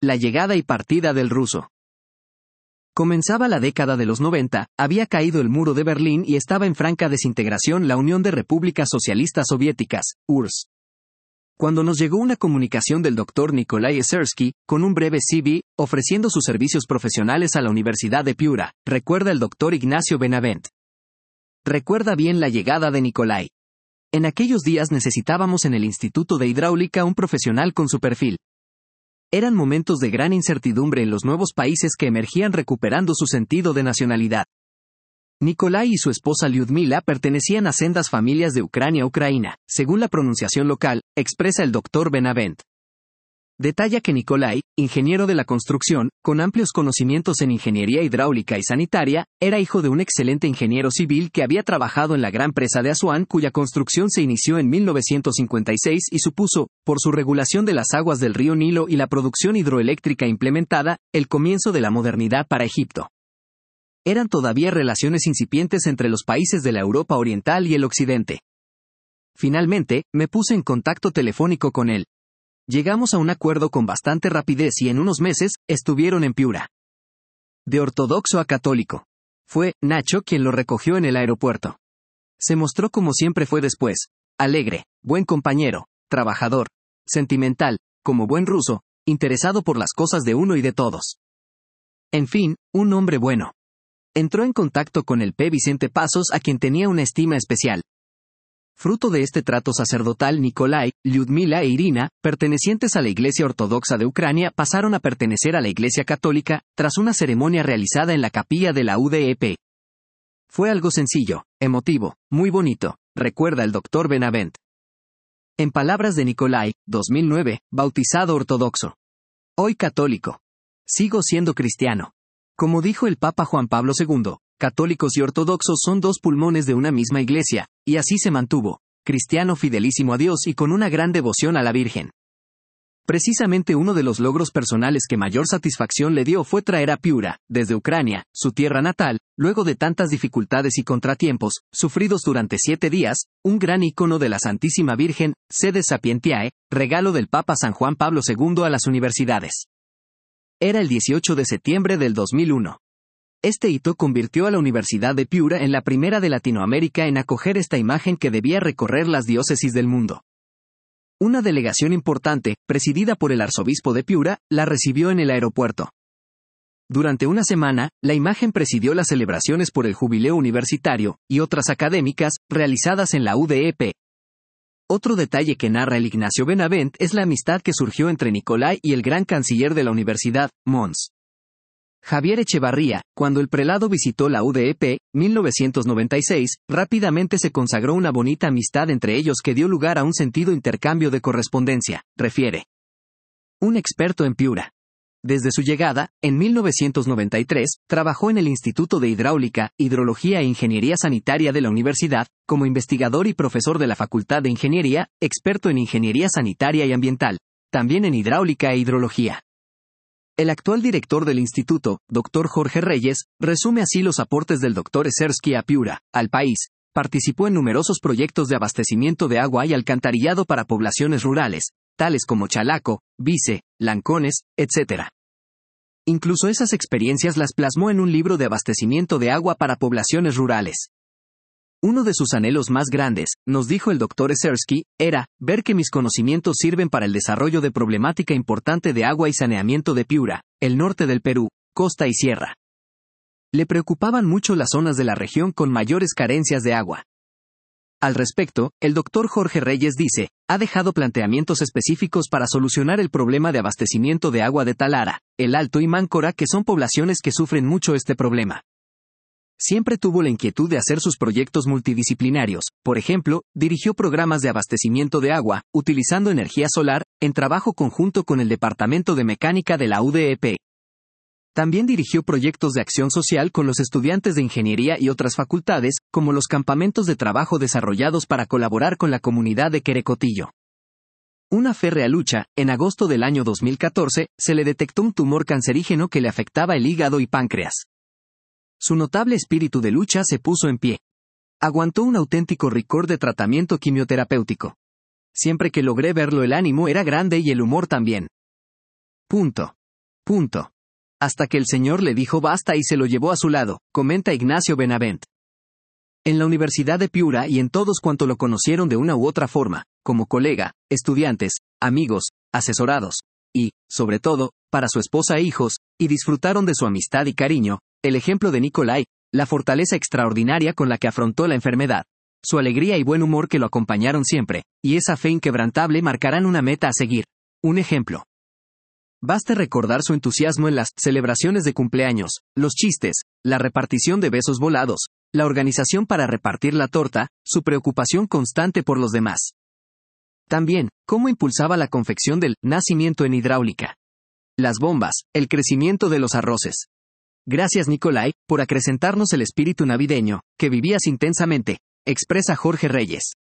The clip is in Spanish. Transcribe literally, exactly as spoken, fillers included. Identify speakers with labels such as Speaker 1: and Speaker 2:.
Speaker 1: La llegada y partida del ruso. Comenzaba la década de los noventa, había caído el muro de Berlín y estaba en franca desintegración la Unión de Repúblicas Socialistas Soviéticas, U R S S. Cuando nos llegó una comunicación del doctor Nikolai Sersky, con un breve C V, ofreciendo sus servicios profesionales a la Universidad de Piura, recuerda el doctor Ignacio Benavent. Recuerda bien la llegada de Nikolai. En aquellos días necesitábamos en el Instituto de Hidráulica un profesional con su perfil. Eran momentos de gran incertidumbre en los nuevos países que emergían recuperando su sentido de nacionalidad. Nikolai y su esposa Lyudmila pertenecían a sendas familias de Ucrania-Ucraina, según la pronunciación local, expresa el doctor Benavent. Detalla que Nikolai, ingeniero de la construcción, con amplios conocimientos en ingeniería hidráulica y sanitaria, era hijo de un excelente ingeniero civil que había trabajado en la gran presa de Asuán, cuya construcción se inició en mil novecientos cincuenta y seis y supuso, por su regulación de las aguas del río Nilo y la producción hidroeléctrica implementada, el comienzo de la modernidad para Egipto. Eran todavía relaciones incipientes entre los países de la Europa Oriental y el Occidente. Finalmente, me puse en contacto telefónico con él. Llegamos a un acuerdo con bastante rapidez y en unos meses, estuvieron en Piura. De ortodoxo a católico. Fue Nacho quien lo recogió en el aeropuerto. Se mostró como siempre fue después. Alegre, buen compañero, trabajador, sentimental, como buen ruso, interesado por las cosas de uno y de todos. En fin, un hombre bueno. Entró en contacto con el P. Vicente Pasos, a quien tenía una estima especial. Fruto de este trato sacerdotal, Nikolai, Lyudmila e Irina, pertenecientes a la Iglesia Ortodoxa de Ucrania, pasaron a pertenecer a la Iglesia Católica, tras una ceremonia realizada en la capilla de la U D E P. Fue algo sencillo, emotivo, muy bonito, recuerda el doctor Benavent. En palabras de Nikolai, dos mil nueve, bautizado ortodoxo. Hoy católico. Sigo siendo cristiano. Como dijo el Papa Juan Pablo segundo, católicos y ortodoxos son dos pulmones de una misma iglesia, y así se mantuvo, cristiano fidelísimo a Dios y con una gran devoción a la Virgen. Precisamente uno de los logros personales que mayor satisfacción le dio fue traer a Piura, desde Ucrania, su tierra natal, luego de tantas dificultades y contratiempos, sufridos durante siete días, un gran icono de la Santísima Virgen, Sede Sapientiae, regalo del Papa San Juan Pablo segundo a las universidades. Era el dieciocho de septiembre del dos mil uno. Este hito convirtió a la Universidad de Piura en la primera de Latinoamérica en acoger esta imagen que debía recorrer las diócesis del mundo. Una delegación importante, presidida por el arzobispo de Piura, la recibió en el aeropuerto. Durante una semana, la imagen presidió las celebraciones por el jubileo universitario, y otras académicas, realizadas en la U D E P. Otro detalle que narra el Ignacio Benavent es la amistad que surgió entre Nikolai y el gran canciller de la universidad, Mons. Javier Echevarría, cuando el prelado visitó la U D E P, mil novecientos noventa y seis, rápidamente se consagró una bonita amistad entre ellos que dio lugar a un sentido intercambio de correspondencia, refiere. Un experto en Piura. Desde su llegada, en mil novecientos noventa y tres, trabajó en el Instituto de Hidráulica, Hidrología e Ingeniería Sanitaria de la universidad, como investigador y profesor de la Facultad de Ingeniería, experto en Ingeniería Sanitaria y Ambiental, también en Hidráulica e Hidrología. El actual director del instituto, doctor Jorge Reyes, resume así los aportes del doctor Sersky a Piura, al país. Participó en numerosos proyectos de abastecimiento de agua y alcantarillado para poblaciones rurales, tales como Chalaco, Vice, Lancones, etcétera. Incluso esas experiencias las plasmó en un libro de abastecimiento de agua para poblaciones rurales. Uno de sus anhelos más grandes, nos dijo el doctor Sersky, era ver que mis conocimientos sirven para el desarrollo de problemática importante de agua y saneamiento de Piura, el norte del Perú, costa y sierra. Le preocupaban mucho las zonas de la región con mayores carencias de agua. Al respecto, el doctor Jorge Reyes dice, ha dejado planteamientos específicos para solucionar el problema de abastecimiento de agua de Talara, El Alto y Máncora, que son poblaciones que sufren mucho este problema. Siempre tuvo la inquietud de hacer sus proyectos multidisciplinarios, por ejemplo, dirigió programas de abastecimiento de agua, utilizando energía solar, en trabajo conjunto con el Departamento de Mecánica de la U D E P. También dirigió proyectos de acción social con los estudiantes de ingeniería y otras facultades, como los campamentos de trabajo desarrollados para colaborar con la comunidad de Querecotillo. Una férrea lucha, en agosto del año dos mil catorce, se le detectó un tumor cancerígeno que le afectaba el hígado y páncreas. Su notable espíritu de lucha se puso en pie. Aguantó un auténtico rigor de tratamiento quimioterapéutico. Siempre que logré verlo el ánimo era grande y el humor también. Punto. Punto. Hasta que el señor le dijo basta y se lo llevó a su lado, comenta Ignacio Benavent. En la Universidad de Piura y en todos cuanto lo conocieron de una u otra forma, como colega, estudiantes, amigos, asesorados, y, sobre todo, para su esposa e hijos, y disfrutaron de su amistad y cariño, el ejemplo de Nicolai, la fortaleza extraordinaria con la que afrontó la enfermedad, su alegría y buen humor que lo acompañaron siempre, y esa fe inquebrantable marcarán una meta a seguir. Un ejemplo. Baste recordar su entusiasmo en las celebraciones de cumpleaños, los chistes, la repartición de besos volados, la organización para repartir la torta, su preocupación constante por los demás. También, cómo impulsaba la confección del nacimiento en hidráulica. Las bombas, el crecimiento de los arroces. Gracias Nicolai, por acrecentarnos el espíritu navideño, que vivías intensamente, expresa Jorge Reyes.